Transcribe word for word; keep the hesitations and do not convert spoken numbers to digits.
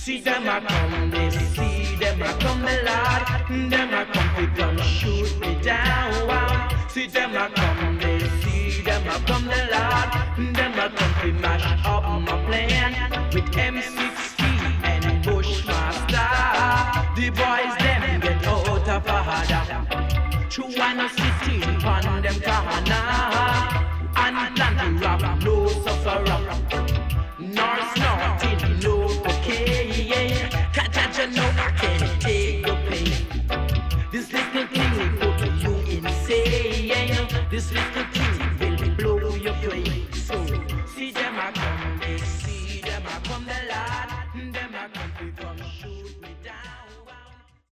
See them a come, they see them a come, the Lord. Them a come, they gun shoot me down. Wow. See them a come, they see them a come, the Lord. Them a come, they mash up my plan with M sixteen and Bushmaster. The boys them get out of a harder. True one.